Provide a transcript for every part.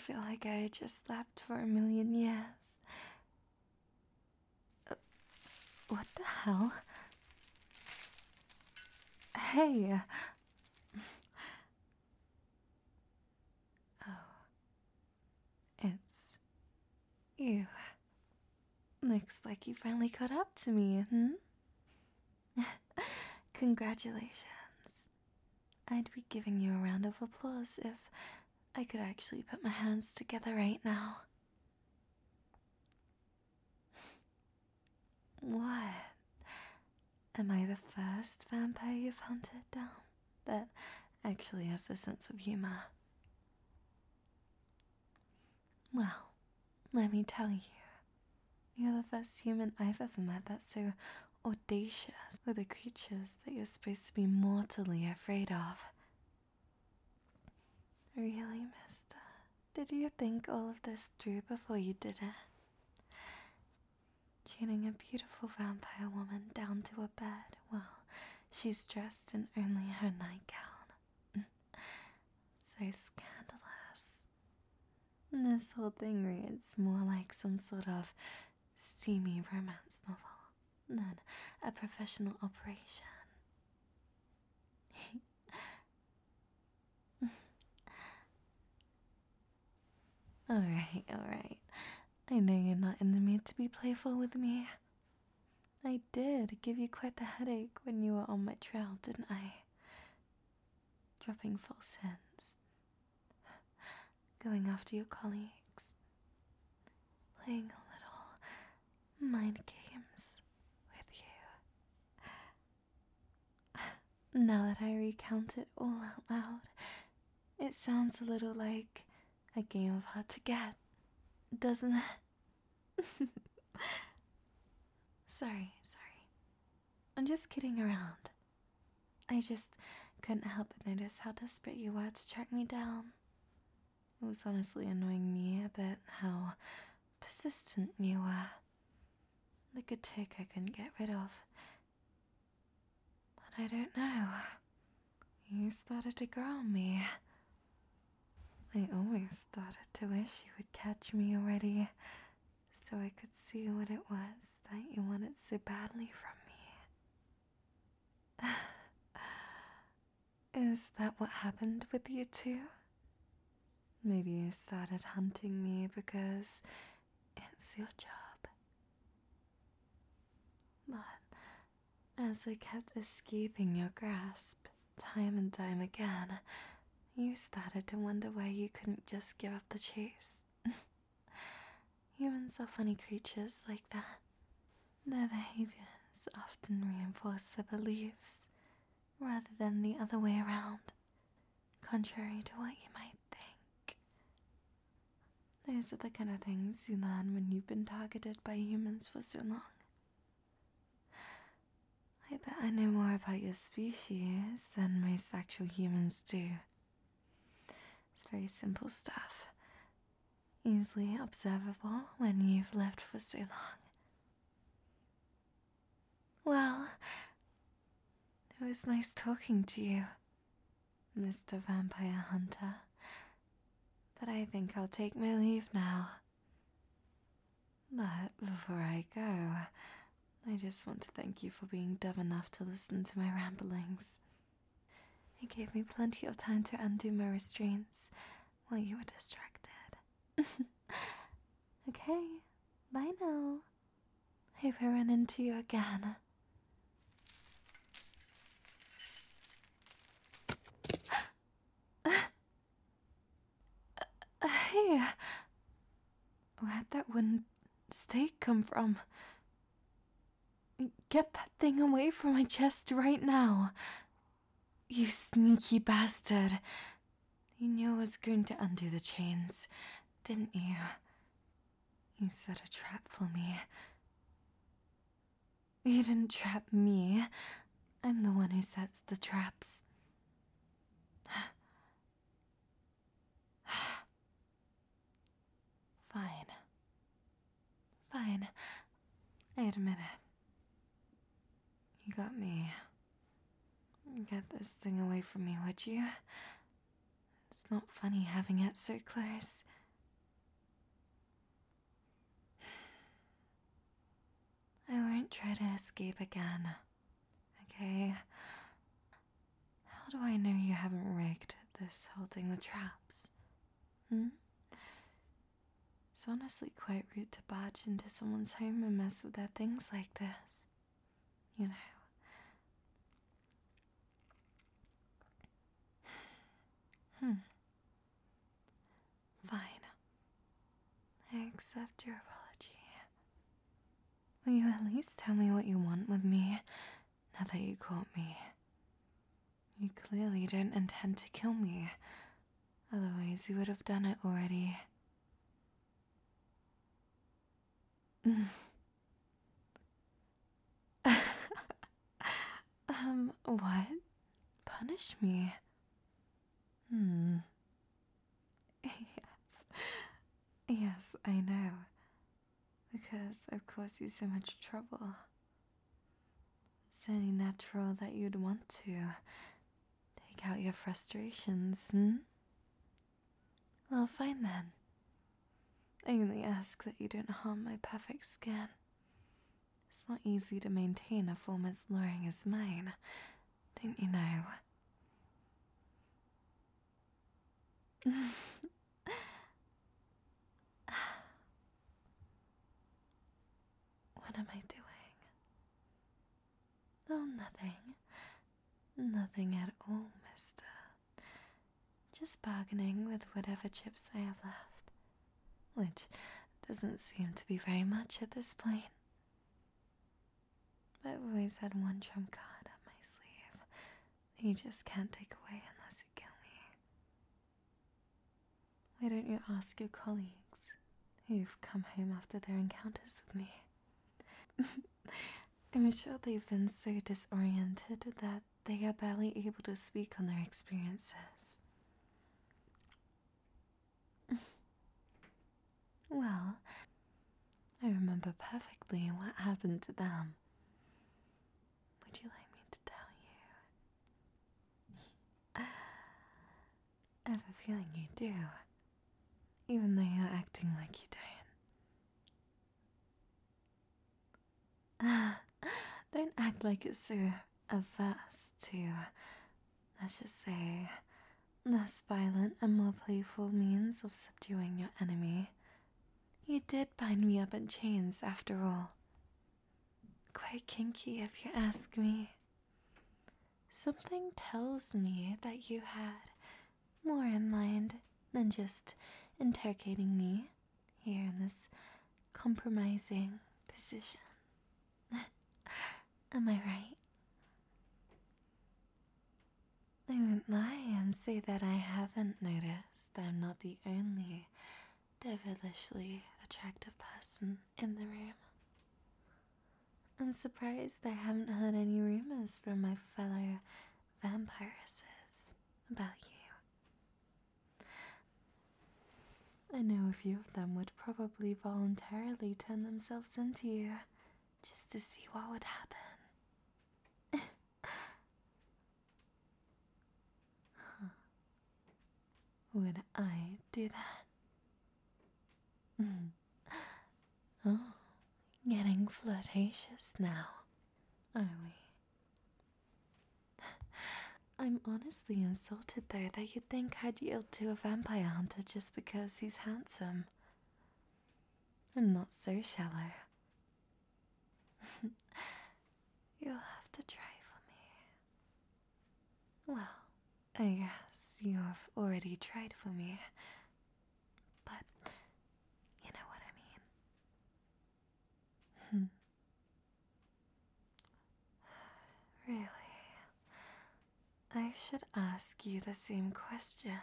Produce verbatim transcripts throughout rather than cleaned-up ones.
feel like I just slept for a million years. Uh, what the hell? Hey! Oh. It's you. Looks like you finally caught up to me, hmm? Congratulations. I'd be giving you a round of applause if I could actually put my hands together right now. What? Am I the first vampire you've hunted down that actually has a sense of humor? Well, let me tell you, you're the first human I've ever met that's so audacious with the creatures that you're supposed to be mortally afraid of. Really, mister? Did you think all of this through before you did it? Chaining a beautiful vampire woman down to a bed while she's dressed in only her nightgown. So scandalous. This whole thing reads more like some sort of steamy romance novel than a professional operation. Alright, alright. I know you're not in the mood to be playful with me. I did give you quite the headache when you were on my trail, didn't I? Dropping false hints. Going after your colleagues. Playing a little mind games with you. Now that I recount it all out loud, it sounds a little like a game of hard to get, doesn't it? Sorry, sorry. I'm just kidding around. I just couldn't help but notice how desperate you were to track me down. It was honestly annoying me a bit how persistent you were. Like a tick I couldn't get rid of. But I don't know. You started to grow on me. I always started to wish you would catch me already, so I could see what it was that you wanted so badly from me. Is that what happened with you two? Maybe you started hunting me because it's your job. But as I kept escaping your grasp time and time again, you started to wonder why you couldn't just give up the chase. Humans are funny creatures like that. Their behaviors often reinforce their beliefs rather than the other way around, contrary to what you might think. Those are the kind of things you learn when you've been targeted by humans for so long. I bet I know more about your species than most actual humans do. It's very simple stuff, easily observable when you've lived for so long. Well, it was nice talking to you, Mister Vampire Hunter, but I think I'll take my leave now. But before I go, I just want to thank you for being dumb enough to listen to my ramblings. It gave me plenty of time to undo my restraints while you were distracted. Okay, bye now. Hope I run into you again. Hey, where'd that wooden stake come from? Get that thing away from my chest right now. You sneaky bastard. You knew I was going to undo the chains, didn't you? You set a trap for me. You didn't trap me. I'm the one who sets the traps. Fine. Fine. I admit it. You got me. Get this thing away from me, would you? It's not funny having it so close. I won't try to escape again, okay? How do I know you haven't rigged this whole thing with traps? Hmm? It's honestly quite rude to barge into someone's home and mess with their things like this. You know. Hmm. Fine. I accept your apology. Will you at least tell me what you want with me, now that you caught me? You clearly don't intend to kill me. Otherwise, you would have done it already. um, what? Punish me? Hmm. Yes. Yes, I know. Because, of course, you're so much trouble. It's only natural that you'd want to take out your frustrations, hmm? Well, fine then. I only ask that you don't harm my perfect skin. It's not easy to maintain a form as alluring as mine, don't you know? What am I doing? Oh, nothing. Nothing at all, mister. Just bargaining with whatever chips I have left. Which doesn't seem to be very much at this point. I've always had one trump card up my sleeve that you just can't take away unless you kill me. Why don't you ask your colleagues who've come home after their encounters with me? I'm sure they've been so disoriented that they are barely able to speak on their experiences. Well, I remember perfectly what happened to them. Would you like me to tell you? I have a feeling you do, even though you're acting like you don't. Don't act like you're so averse to, let's just say, less violent and more playful means of subduing your enemy. You did bind me up in chains, after all. Quite kinky, if you ask me. Something tells me that you had more in mind than just interrogating me here in this compromising position. Am I right? I won't lie and say that I haven't noticed I'm not the only devilishly attractive person in the room. I'm surprised I haven't heard any rumors from my fellow vampiresses about you. I know a few of them would probably voluntarily turn themselves into you just to see what would happen. Huh. Would I do that? Mm. Oh, getting flirtatious now, are we? I'm honestly insulted, though, that you'd think I'd yield to a vampire hunter just because he's handsome. I'm not so shallow. You'll have to try for me. Well, I guess you have already tried for me, but you know what I mean. Really? I should ask you the same question.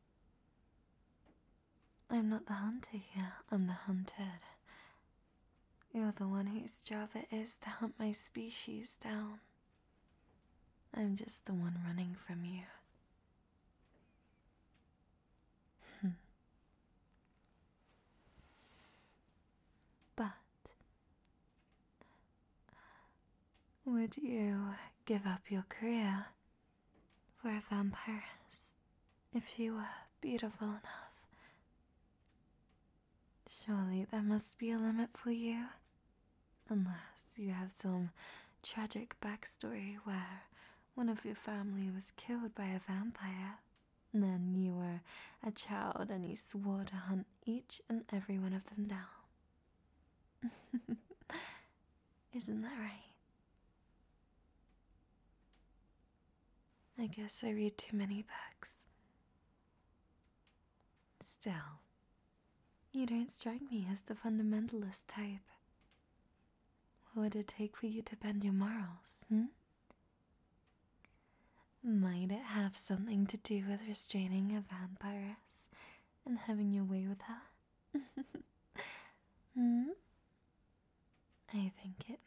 I'm not the hunter here, I'm the hunted. You're the one whose job it is to hunt my species down. I'm just the one running from you. Hmm. But would you give up your career for a vampiress if she were beautiful enough? Surely there must be a limit for you. Unless you have some tragic backstory where one of your family was killed by a vampire. Then you were a child and you swore to hunt each and every one of them down. Isn't that right? I guess I read too many books. Still, you don't strike me as the fundamentalist type. What would it take for you to bend your morals, hmm? Might it have something to do with restraining a vampiress and having your way with her? Hmm? I think it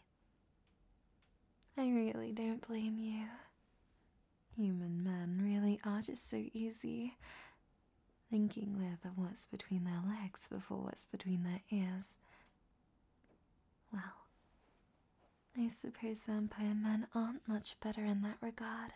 might. I really don't blame you. Human men really are just so easy, thinking with what's between their legs before what's between their ears. Well, I suppose vampire men aren't much better in that regard.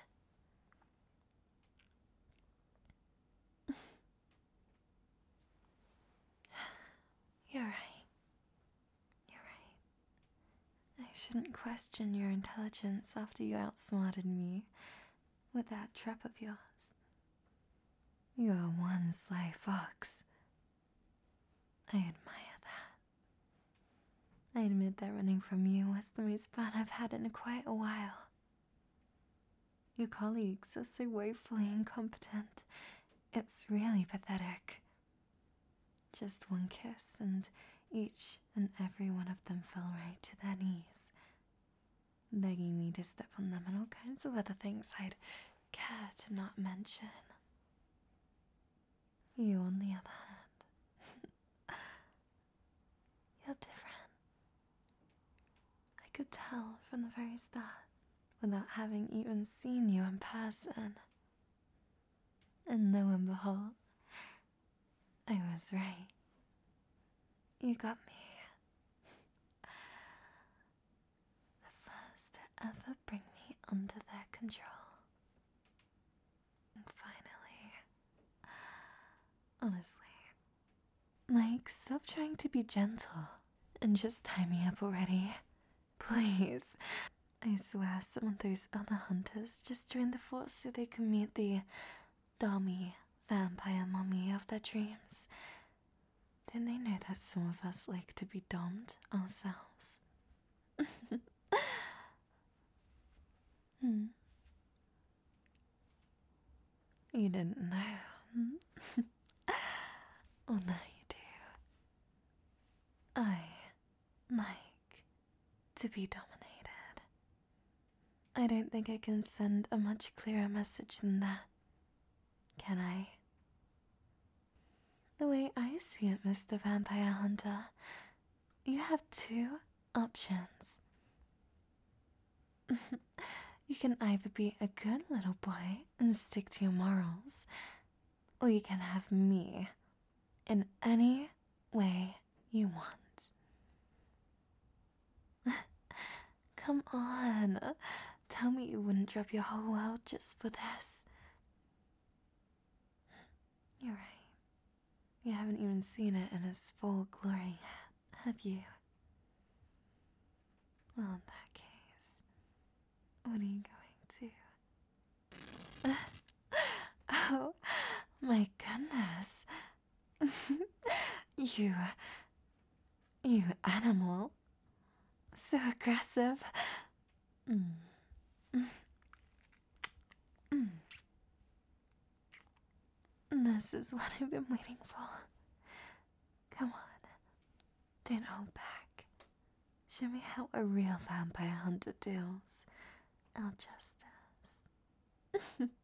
You're right. You're right. I shouldn't question your intelligence after you outsmarted me with that trap of yours. You are one sly fox. I admire that. I admit that running from you was the most fun I've had in quite a while. Your colleagues are so woefully incompetent. It's really pathetic. Just one kiss and each and every one of them fell right to their knees, begging me to step on them and all kinds of other things I'd care to not mention. You, on the other hand, you're different. I could tell from the very start, without having even seen you in person. And lo and behold, I was right. You got me. The first to ever bring me under their control. And finally, honestly, like, stop trying to be gentle and just tie me up already. Please. I swear some of those other hunters just joined the force so they could meet the dummy vampire mummy of their dreams. Don't they know that some of us like to be domed ourselves? hmm. You didn't know. Hmm? Oh, now you do. I like to be dominated. I don't think I can send a much clearer message than that. Can I? The way I see it, Mister Vampire Hunter, you have two options. You can either be a good little boy and stick to your morals, or you can have me in any way you want. Come on, tell me you wouldn't drop your whole world just for this. You're right. You haven't even seen it in its full glory yet, have you? Well, in that case, what are you going to... Oh, my goodness. you... You animal. So aggressive. Mm. Mm. Mm. This is what I've been waiting for. Come on. Don't hold back. Show me how a real vampire hunter deals. Our justice.